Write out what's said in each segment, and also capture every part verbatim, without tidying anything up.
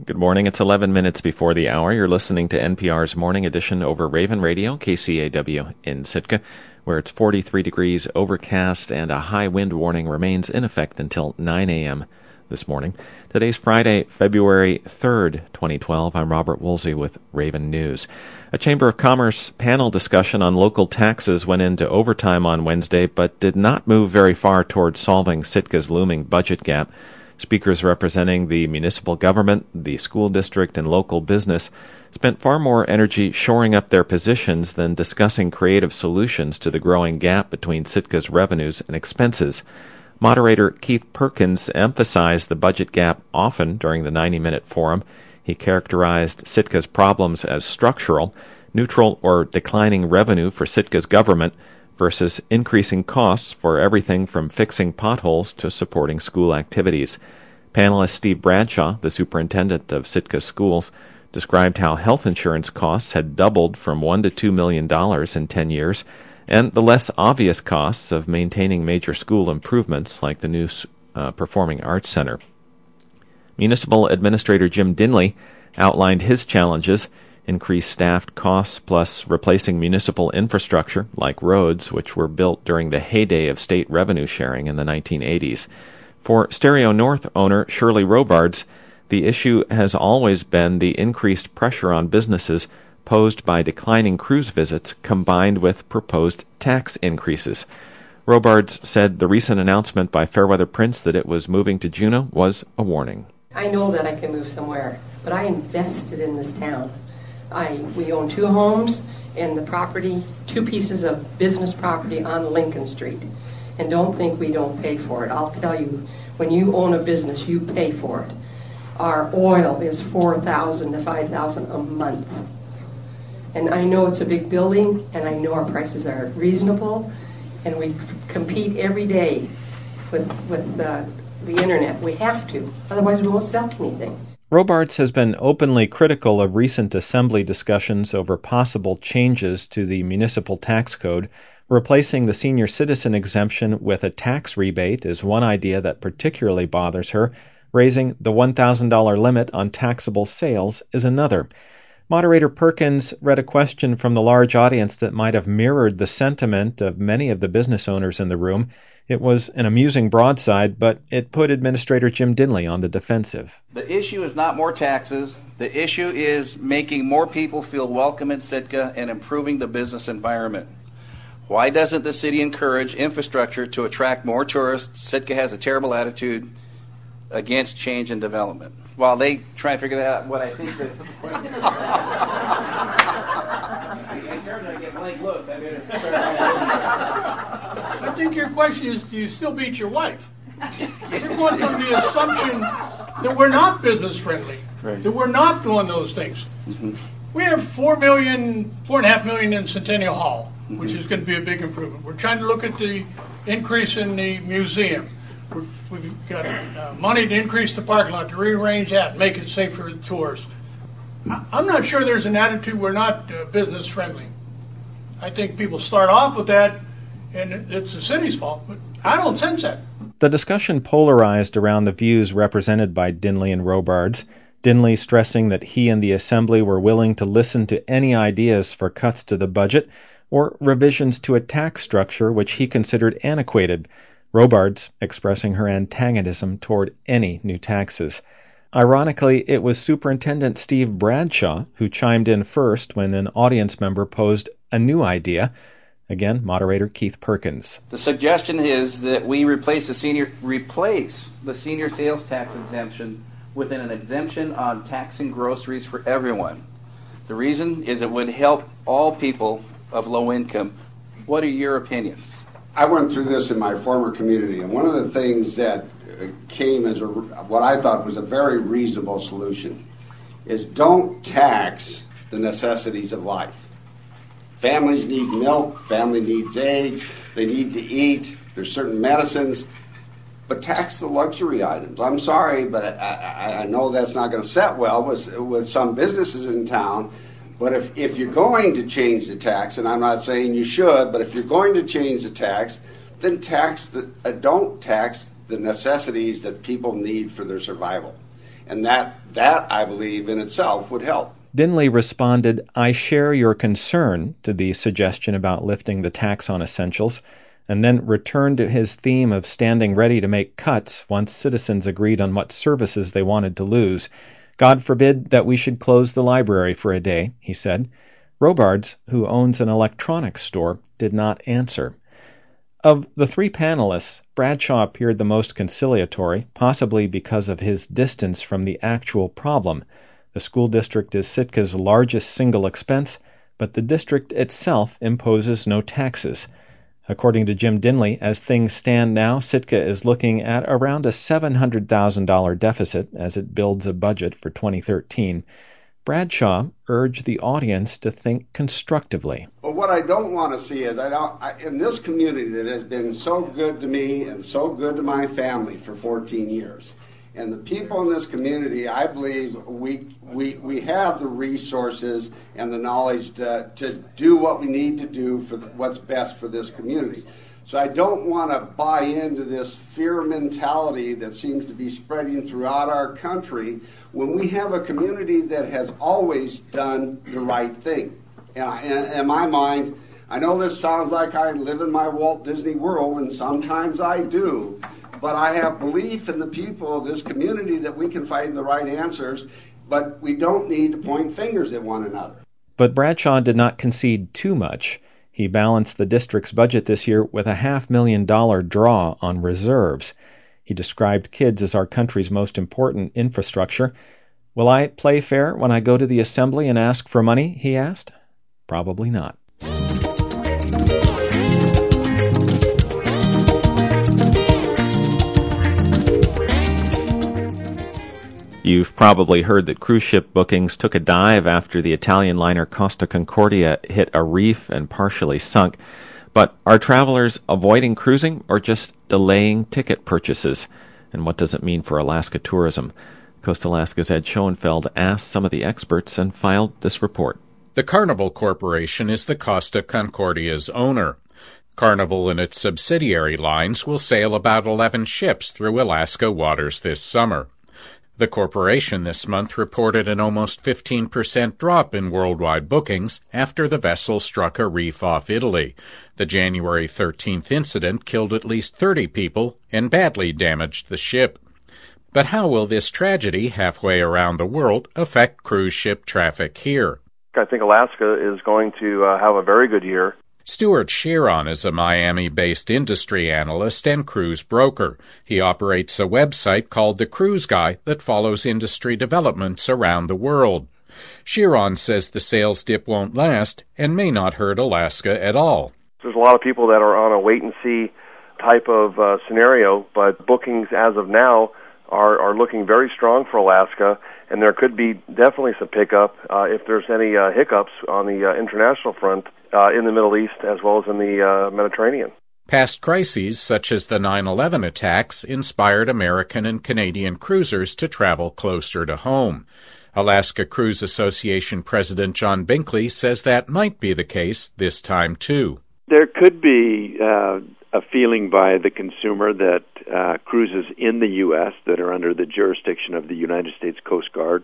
Good morning. It's eleven minutes before the hour. You're listening to N P R's Morning Edition over Raven Radio, K C A W in Sitka, where it's forty-three degrees, overcast, and a high wind warning remains in effect until nine a.m. this morning. Today's Friday, February third, twenty twelve. I'm Robert Woolsey with Raven News. A Chamber of Commerce panel discussion on local taxes went into overtime on Wednesday, but did not move very far towards solving Sitka's looming budget gap. Speakers representing the municipal government, the school district, and local business spent far more energy shoring up their positions than discussing creative solutions to the growing gap between Sitka's revenues and expenses. Moderator Keith Perkins emphasized the budget gap often during the ninety-minute forum. He characterized Sitka's problems as structural, neutral or declining revenue for Sitka's government, versus increasing costs for everything from fixing potholes to supporting school activities. Panelist Steve Bradshaw, the superintendent of Sitka schools, described how health insurance costs had doubled from one to two million dollars in ten years, and the less obvious costs of maintaining major school improvements like the new uh, Performing Arts Center. Municipal Administrator Jim Dinley outlined his challenges: increased staffed costs plus replacing municipal infrastructure like roads, which were built during the heyday of state revenue sharing in the nineteen eighties. For Stereo North owner Shirley Robards, the issue has always been the increased pressure on businesses posed by declining cruise visits combined with proposed tax increases. Robards said the recent announcement by Fairweather Prince that it was moving to Juneau was a warning. I know that I can move somewhere, but I invested in this town. I, we own two homes and the property, two pieces of business property on Lincoln Street. And don't think we don't pay for it. I'll tell you, when you own a business, you pay for it. Our oil is four thousand dollars to five thousand dollars a month. And I know it's a big building, and I know our prices are reasonable, and we compete every day with, with the, the internet. We have to, otherwise we won't sell anything. Robards has been openly critical of recent assembly discussions over possible changes to the municipal tax code. Replacing the senior citizen exemption with a tax rebate is one idea that particularly bothers her. Raising the one thousand dollars limit on taxable sales is another. Moderator Perkins read a question from the large audience that might have mirrored the sentiment of many of the business owners in the room. It was an amusing broadside, but it put Administrator Jim Dinley on the defensive. The issue is not more taxes. The issue is making more people feel welcome in Sitka and improving the business environment. Why doesn't the city encourage infrastructure to attract more tourists? Sitka has a terrible attitude against change and development. While they try to figure that out, what I think that... In terms of get blank looks, I better start I think your question is, do you still beat your wife? You're going from the assumption that we're not business friendly, right, that we're not doing those things. Mm-hmm. We have four million, four and a half million in Centennial Hall, mm-hmm, which is going to be a big improvement. We're trying to look at the increase in the museum. We're, we've got uh, money to increase the parking lot, to rearrange that, make it safe for tourists. I, I'm not sure there's an attitude we're not uh, business friendly. I think people start off with that, and it's the city's fault, but I don't sense that. The discussion polarized around the views represented by Dinley and Robards. Dinley stressing that he and the Assembly were willing to listen to any ideas for cuts to the budget or revisions to a tax structure which he considered antiquated. Robards expressing her antagonism toward any new taxes. Ironically, it was Superintendent Steve Bradshaw who chimed in first when an audience member posed a new idea. Again, moderator Keith Perkins. The suggestion is that we replace the senior replace the senior sales tax exemption with an exemption on taxing groceries for everyone. The reason is it would help all people of low income. What are your opinions? I went through this in my former community, and one of the things that came as a, what I thought was a very reasonable solution is don't tax the necessities of life. Families need milk, family needs eggs, they need to eat, there's certain medicines, but tax the luxury items. I'm sorry, but I, I know that's not going to set well with, with some businesses in town, but if, if you're going to change the tax, and I'm not saying you should, but if you're going to change the tax, then tax the, uh, don't tax the necessities that people need for their survival. And that, that I believe, in itself would help. Dinley responded, "I share your concern," to the suggestion about lifting the tax on essentials, and then returned to his theme of standing ready to make cuts once citizens agreed on what services they wanted to lose. "God forbid that we should close the library for a day," he said. Robards, who owns an electronics store, did not answer. Of the three panelists, Bradshaw appeared the most conciliatory, possibly because of his distance from the actual problem. The school district is Sitka's largest single expense, but the district itself imposes no taxes. According to Jim Dinley, as things stand now, Sitka is looking at around a seven hundred thousand dollars deficit as it builds a budget for twenty thirteen. Bradshaw urged the audience to think constructively. But what I don't want to see is, I don't, I, in this community that has been so good to me and so good to my family for fourteen years, and the people in this community, I believe we we we have the resources and the knowledge to, to do what we need to do for the, what's best for this community. So I don't want to buy into this fear mentality that seems to be spreading throughout our country when we have a community that has always done the right thing. And I, in, in my mind, I know this sounds like I live in my Walt Disney World, and sometimes I do, but I have belief in the people of this community that we can find the right answers, but we don't need to point fingers at one another. But Bradshaw did not concede too much. He balanced the district's budget this year with a half million dollar draw on reserves. He described kids as our country's most important infrastructure. "Will I play fair when I go to the assembly and ask for money?" he asked. Probably not. You've probably heard that cruise ship bookings took a dive after the Italian liner Costa Concordia hit a reef and partially sunk. But are travelers avoiding cruising or just delaying ticket purchases? And what does it mean for Alaska tourism? Coast Alaska's Ed Schoenfeld asked some of the experts and filed this report. The Carnival Corporation is the Costa Concordia's owner. Carnival and its subsidiary lines will sail about eleven ships through Alaska waters this summer. The corporation this month reported an almost fifteen percent drop in worldwide bookings after the vessel struck a reef off Italy. The January thirteenth incident killed at least thirty people and badly damaged the ship. But how will this tragedy halfway around the world affect cruise ship traffic here? I think Alaska is going to uh, have a very good year. Stuart Chiron is a Miami-based industry analyst and cruise broker. He operates a website called The Cruise Guy that follows industry developments around the world. Chiron says the sales dip won't last and may not hurt Alaska at all. There's a lot of people that are on a wait-and-see type of uh, scenario, but bookings as of now are, are looking very strong for Alaska, and there could be definitely some pickup uh, if there's any uh, hiccups on the uh, international front. Uh, in the Middle East as well as in the uh, Mediterranean. Past crises, such as the nine eleven attacks, inspired American and Canadian cruisers to travel closer to home. Alaska Cruise Association President John Binkley says that might be the case this time, too. There could be uh, a feeling by the consumer that uh, cruises in the U S that are under the jurisdiction of the United States Coast Guard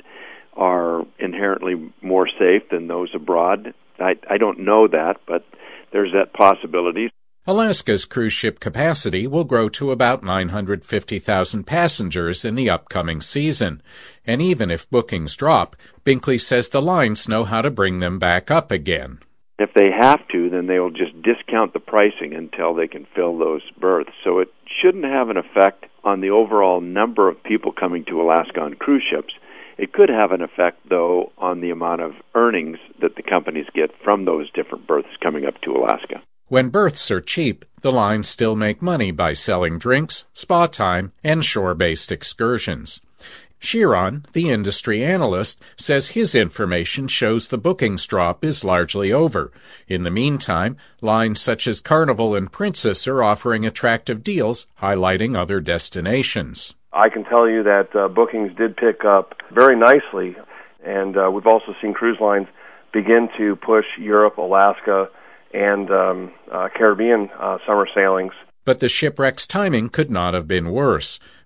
are inherently more safe than those abroad. I, I don't know that, but there's that possibility. Alaska's cruise ship capacity will grow to about nine hundred fifty thousand passengers in the upcoming season. And even if bookings drop, Binkley says the lines know how to bring them back up again. If they have to, then they will just discount the pricing until they can fill those berths. So it shouldn't have an effect on the overall number of people coming to Alaska on cruise ships. It could have an effect, though, on the amount of earnings that the companies get from those different berths coming up to Alaska. When berths are cheap, the lines still make money by selling drinks, spa time, and shore-based excursions. Chiron, the industry analyst, says his information shows the bookings drop is largely over. In the meantime, lines such as Carnival and Princess are offering attractive deals, highlighting other destinations. I can tell you that uh, bookings did pick up very nicely, and uh, we've also seen cruise lines begin to push Europe, Alaska, and um, uh, Caribbean uh, summer sailings. But the shipwreck's timing could not have been worse.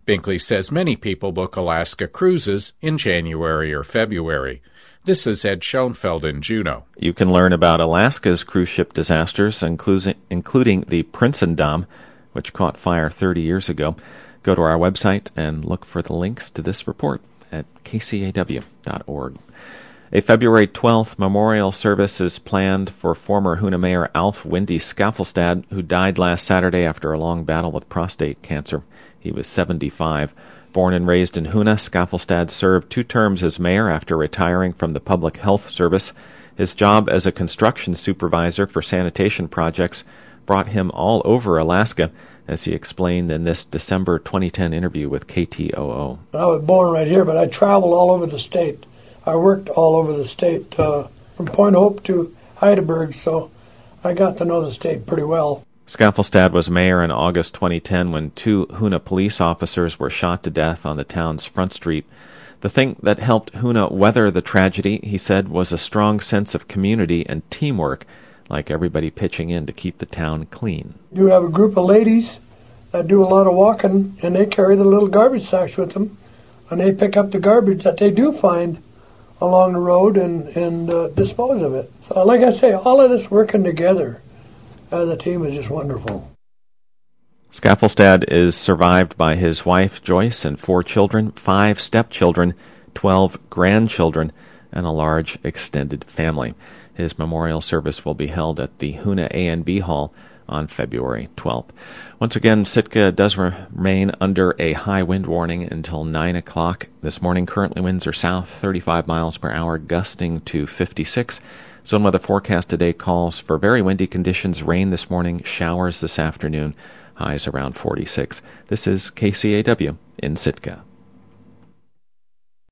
Binkley says many people book Alaska cruises in January or February. This is Ed Schoenfeld in Juneau. You can learn about Alaska's cruise ship disasters, including the Prinsendam, which caught fire thirty years ago. Go to our website and look for the links to this report at k c a w dot org. A February twelfth memorial service is planned for former Hoonah Mayor Alf Windy Skaffelstad, who died last Saturday after a long battle with prostate cancer. He was seventy-five. Born and raised in Hoonah, Skaffelstad served two terms as mayor after retiring from the Public Health Service. His job as a construction supervisor for sanitation projects brought him all over Alaska, as he explained in this December twenty ten interview with K T O O. I was born right here, but I traveled all over the state. I worked all over the state, uh, from Point Hope to Heidelberg, so I got to know the state pretty well. Skaffelstad was mayor in August twenty ten when two Hoonah police officers were shot to death on the town's Front Street. The thing that helped Hoonah weather the tragedy, he said, was a strong sense of community and teamwork, like everybody pitching in to keep the town clean. You have a group of ladies that do a lot of walking, and they carry the little garbage sacks with them, and they pick up the garbage that they do find along the road and, and uh, dispose of it. So like I say, all of this working together as a team is just wonderful. Skaffelstad is survived by his wife, Joyce, and four children, five stepchildren, twelve grandchildren, and a large extended family. His memorial service will be held at the Hoonah A and B Hall on February twelfth. Once again, Sitka does remain under a high wind warning until nine o'clock. This morning, currently winds are south, thirty-five miles per hour, gusting to fifty-six. Zone weather forecast today calls for very windy conditions, rain this morning, showers this afternoon, highs around forty-six. This is K C A W in Sitka.